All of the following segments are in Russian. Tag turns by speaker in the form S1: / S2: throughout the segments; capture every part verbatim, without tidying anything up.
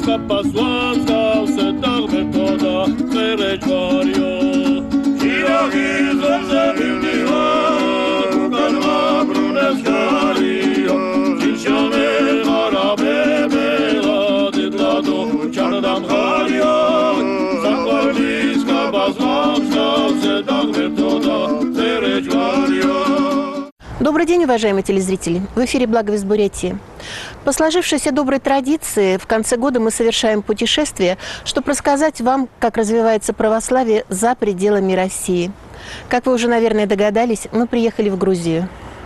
S1: bliska posłanska se tak metoda Cerećvario Žiroki zlomze bivniva Kukanva bruneskario Žičane harabe bela Didlado čardam hario Sakvar bliska posłanska se tak metoda Cerećvario.
S2: Добрый день, уважаемые телезрители! В эфире «Благовест Бурятии». По сложившейся доброй традиции в конце года мы совершаем путешествие, чтобы рассказать вам, как развивается православие за пределами России. Как вы уже, наверное, догадались, мы приехали в Грузию.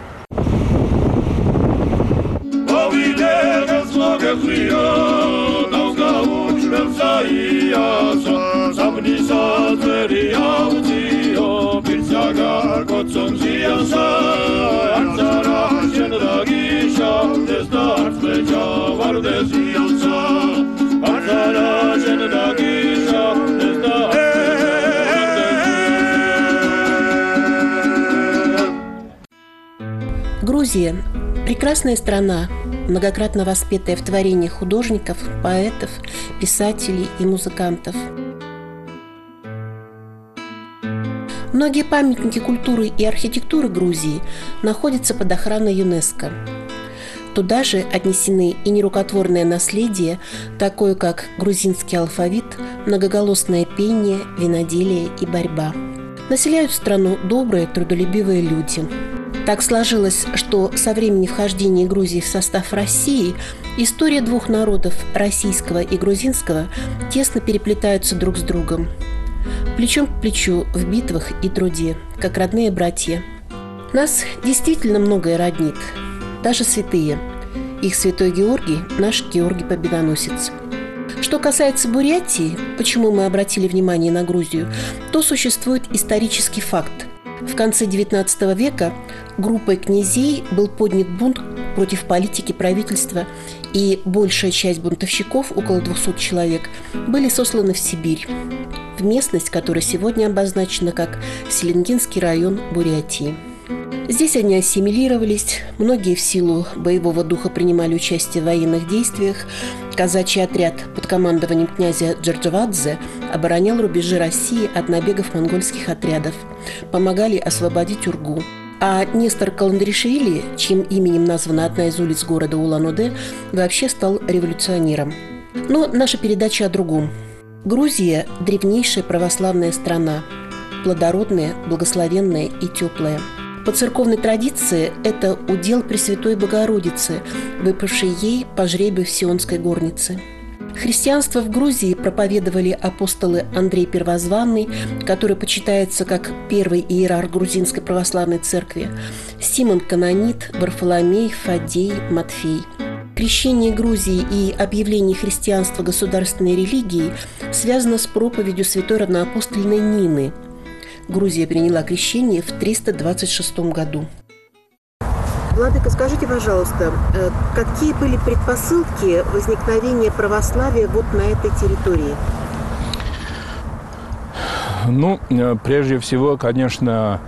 S2: Грузия – прекрасная страна, многократно воспетая в творениях художников, поэтов, писателей и музыкантов. Многие памятники культуры и архитектуры Грузии находятся под охраной ЮНЕСКО. Туда же отнесены и нерукотворное наследие, такое как грузинский алфавит, многоголосное пение, виноделие и борьба. Населяют страну добрые, трудолюбивые люди. Так сложилось, что со времени вхождения Грузии в состав России история двух народов, российского и грузинского, тесно переплетаются друг с другом. Плечом к плечу в битвах и труде, как родные братья. Нас действительно многое роднит, даже святые. Их святой Георгий – наш Георгий Победоносец. Что касается Бурятии, почему мы обратили внимание на Грузию, то существует исторический факт. В конце девятнадцатого века группой князей был поднят бунт против политики правительства, и большая часть бунтовщиков, около двухсот человек, были сосланы в Сибирь, в местность, которая сегодня обозначена как Селенгинский район Бурятии. Здесь они ассимилировались, многие в силу боевого духа принимали участие в военных действиях. Казачий отряд под командованием князя Джорджавадзе оборонял рубежи России от набегов монгольских отрядов, помогали освободить Ургу. А Нестор Каландришвили, чьим именем названа одна из улиц города Улан-Удэ, вообще стал революционером. Но наша передача о другом. Грузия – древнейшая православная страна, плодородная, благословенная и теплая. По церковной традиции это удел Пресвятой Богородицы, выпавшей ей по жребию в Сионской горнице. Христианство в Грузии проповедовали апостолы Андрей Первозванный, который почитается как первый иерарх грузинской православной церкви, Симон Канонит, Варфоломей, Фаддей, Матфей. Крещение Грузии и объявление христианства государственной религией связано с проповедью святой равноапостольной Нины. Грузия приняла крещение в триста двадцать шестом году. Владыка, скажите, пожалуйста, какие были предпосылки возникновения православия вот на этой территории?
S3: Ну, прежде всего, конечно,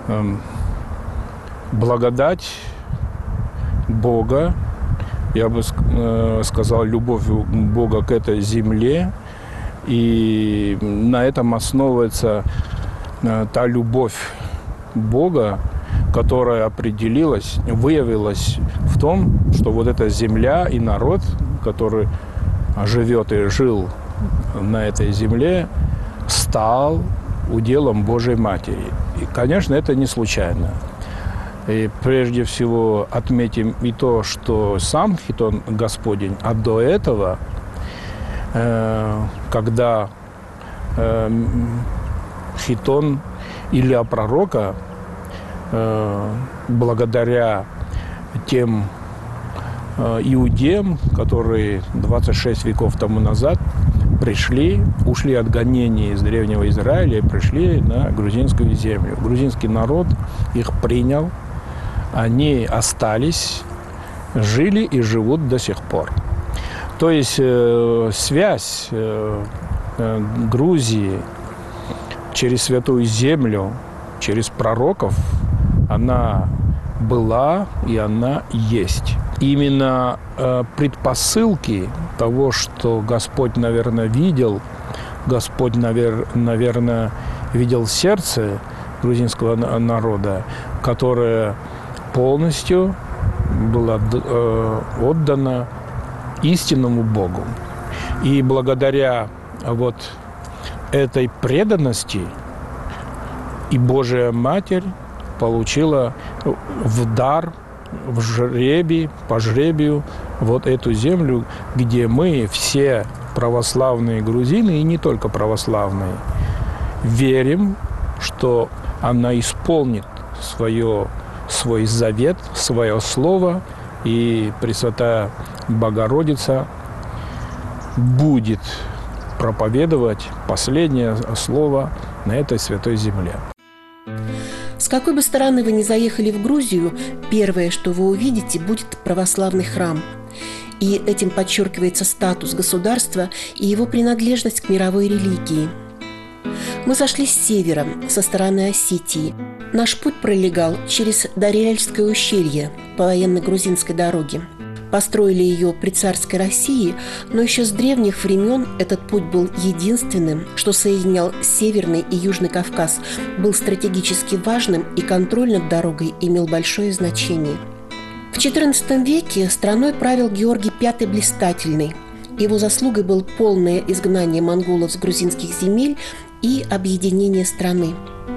S3: благодать Бога, я бы сказал, любовь Бога к этой земле, и на этом основывается та любовь Бога, которая определилась, выявилась в том, что вот эта земля и народ, который живет и жил на этой земле, стал уделом Божьей Матери. И, конечно, это не случайно. И прежде всего отметим и то, что сам Хитон Господень, а до этого, э, когда э, Хитон, Илья Пророка, э, благодаря тем э, иудеям, которые двадцать шесть веков тому назад пришли, ушли от гонений из древнего Израиля и пришли на грузинскую землю. Грузинский народ их принял, они остались, жили и живут до сих пор. То есть э, связь э, э, Грузии через Святую Землю, через пророков, она была и она есть. именно э, предпосылки того, что Господь, наверное, видел, Господь, навер, наверное, видел сердце грузинского народа, которое полностью было э, отдано истинному Богу. И благодаря вот этой преданности и Божия Матерь получила в дар, в жребий, по жребию вот эту землю, где мы все православные грузины, и не только православные, верим, что она исполнит свое, свой завет, свое слово, и Пресвятая Богородица будет проповедовать последнее слово на этой святой земле.
S2: С какой бы стороны вы ни заехали в Грузию, первое, что вы увидите, будет православный храм. И этим подчеркивается статус государства и его принадлежность к мировой религии. Мы зашли с севера, со стороны Осетии. Наш путь пролегал через Дарельское ущелье по военно-грузинской дороге. Построили ее при царской России, но еще с древних времен этот путь был единственным, что соединял Северный и Южный Кавказ, был стратегически важным, и контроль над дорогой имел большое значение. В четырнадцатом веке страной правил Георгий Пятый Блистательный. Его заслугой было полное изгнание монголов с грузинских земель и объединение страны.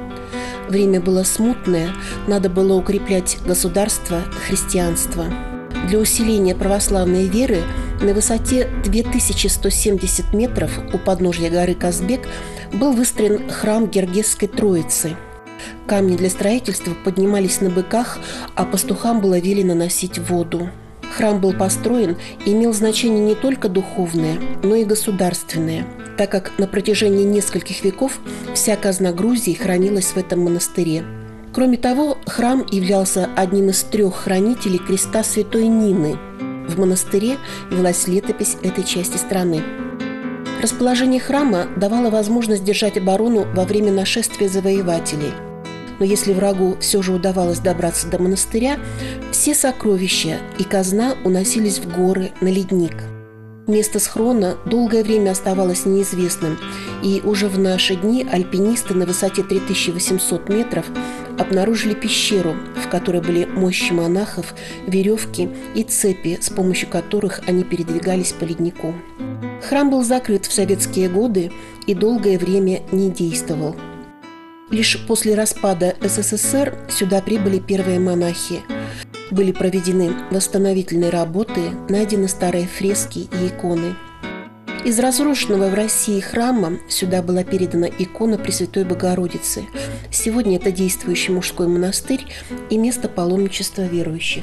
S2: Время было смутное, надо было укреплять государство, христианство. Для усиления православной веры на высоте две тысячи сто семьдесят метров у подножья горы Казбек был выстроен храм Гергесской Троицы. Камни для строительства поднимались на быках, а пастухам было велено носить воду. Храм был построен и имел значение не только духовное, но и государственное, так как на протяжении нескольких веков вся казна Грузии хранилась в этом монастыре. Кроме того, храм являлся одним из трех хранителей креста святой Нины. В монастыре велась летопись этой части страны. Расположение храма давало возможность держать оборону во время нашествия завоевателей. Но если врагу все же удавалось добраться до монастыря, все сокровища и казна уносились в горы, на ледник. Место схрона долгое время оставалось неизвестным, и уже в наши дни альпинисты на высоте три тысячи восемьсот метров обнаружили пещеру, в которой были мощи монахов, веревки и цепи, с помощью которых они передвигались по леднику. Храм был закрыт в советские годы и долгое время не действовал. Лишь после распада СССР сюда прибыли первые монахи. Были проведены восстановительные работы, найдены старые фрески и иконы. Из разрушенного в России храма сюда была передана икона Пресвятой Богородицы. Сегодня это действующий мужской монастырь и место паломничества верующих.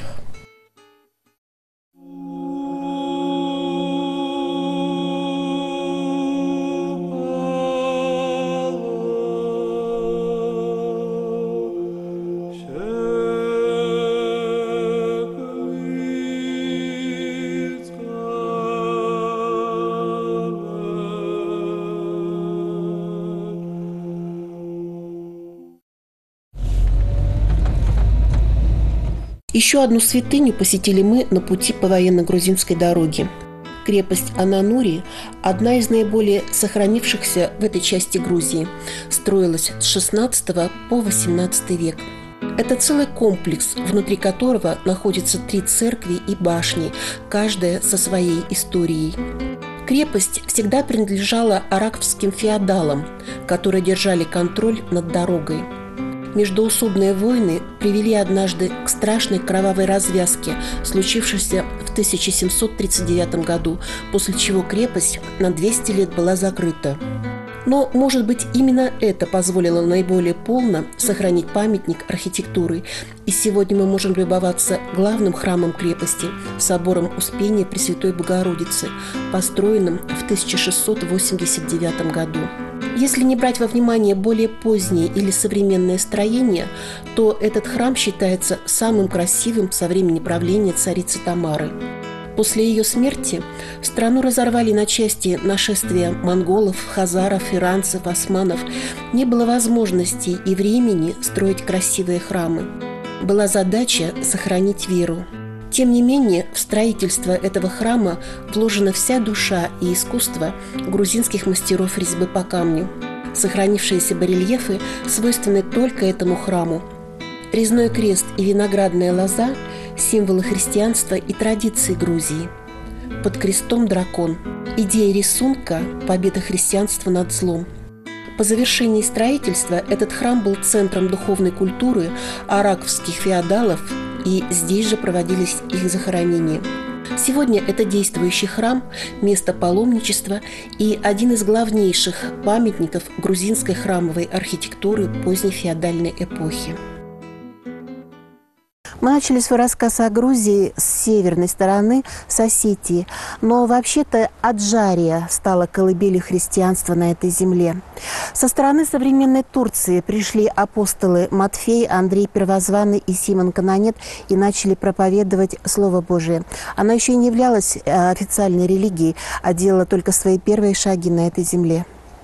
S2: Еще одну святыню посетили мы на пути по военно-грузинской дороге. Крепость Ананури – одна из наиболее сохранившихся в этой части Грузии. Строилась с шестнадцатого по восемнадцатый век. Это целый комплекс, внутри которого находятся три церкви и башни, каждая со своей историей. Крепость всегда принадлежала араквским феодалам, которые держали контроль над дорогой. Междоусобные войны привели однажды к страшной кровавой развязке, случившейся в тысяча семьсот тридцать девятом году, после чего крепость на двести лет была закрыта. Но, может быть, именно это позволило наиболее полно сохранить памятник архитектуры, и сегодня мы можем любоваться главным храмом крепости – собором Успения Пресвятой Богородицы, построенным в тысяча шестьсот восемьдесят девятом году. Если не брать во внимание более поздние или современные строения, то этот храм считается самым красивым со времени правления царицы Тамары. После ее смерти страну разорвали на части нашествия монголов, хазаров, иранцев, османов. Не было возможности и времени строить красивые храмы. Была задача сохранить веру. тем не менее, в строительство этого храма вложена вся душа и искусство грузинских мастеров резьбы по камню. Сохранившиеся барельефы свойственны только этому храму. Резной крест и виноградная лоза – символы христианства и традиций Грузии. Под крестом дракон. Идея рисунка – победа христианства над злом. По завершении строительства этот храм был центром духовной культуры араковских феодалов, и здесь же проводились их захоронения. Сегодня это действующий храм, место паломничества и один из главнейших памятников грузинской храмовой архитектуры поздней феодальной эпохи. Мы начали свой рассказ о Грузии с северной стороны, с Осетии. Но вообще-то Аджария стала колыбелью христианства на этой земле. Со стороны современной Турции пришли апостолы Матфей, Андрей Первозванный и Симон Канонет и начали проповедовать Слово Божие. Оно еще не являлось официальной религией, а делало только свои первые шаги на этой земле.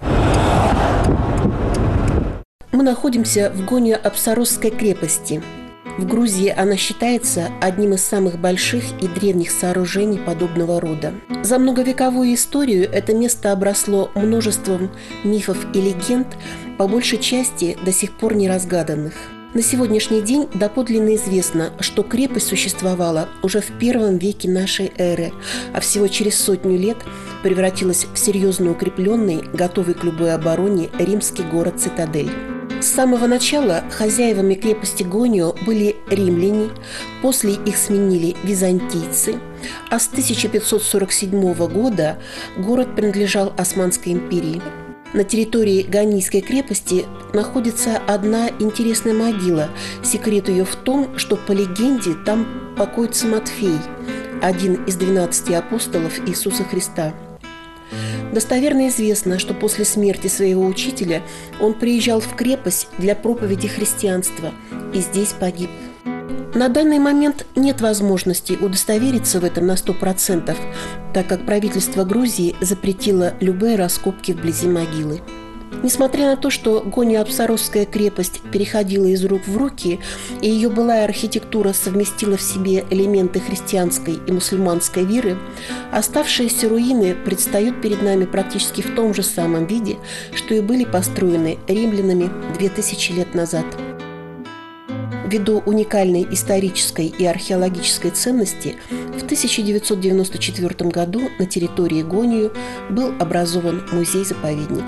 S2: Мы находимся в Гонио-Апсаросской крепости. В Грузии она считается одним из самых больших и древних сооружений подобного рода. За многовековую историю это место обросло множеством мифов и легенд, по большей части до сих пор не разгаданных. На сегодняшний день доподлинно известно, что крепость существовала уже в первом веке нашей эры, а всего через сотню лет превратилась в серьезно укрепленный, готовый к любой обороне римский город-цитадель. С самого начала хозяевами крепости Гонио были римляне, после их сменили византийцы, а с тысяча пятьсот сорок седьмого года город принадлежал Османской империи. На территории Гонийской крепости находится одна интересная могила. Секрет ее в том, что по легенде там покоится Матфей, один из двенадцати апостолов Иисуса Христа. Достоверно известно, что после смерти своего учителя он приезжал в крепость для проповеди христианства и здесь погиб. На данный момент нет возможности удостовериться в этом на сто процентов, так как правительство Грузии запретило любые раскопки вблизи могилы. Несмотря на то, что Гонио-Апсаросская крепость переходила из рук в руки, и ее былая архитектура совместила в себе элементы христианской и мусульманской веры, оставшиеся руины предстают перед нами практически в том же самом виде, что и были построены римлянами две тысячи лет назад. Ввиду уникальной исторической и археологической ценности, в тысяча девятьсот девяносто четвёртом году на территории Гонио был образован музей-заповедник.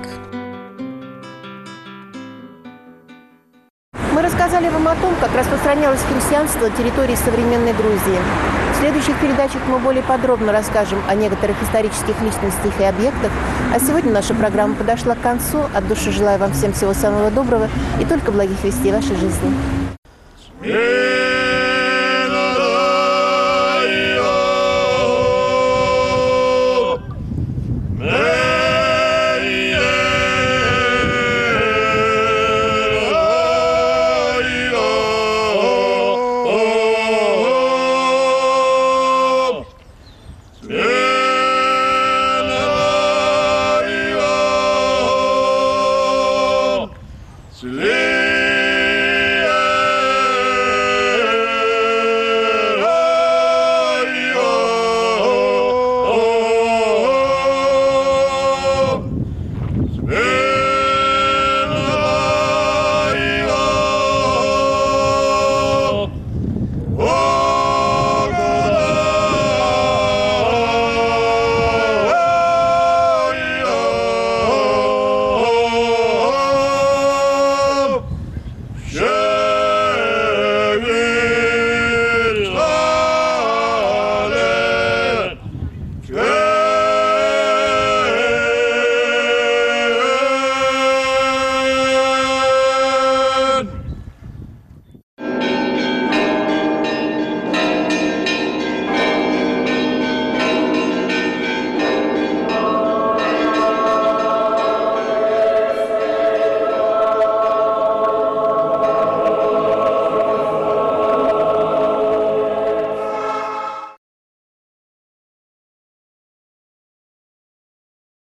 S2: Мы рассказали вам о том, как распространялось христианство на территории современной Грузии. В следующих передачах мы более подробно расскажем о некоторых исторических личностях и объектах. А сегодня наша программа подошла к концу. От души желаю вам всем всего самого доброго и только благих вестей в вашей жизни.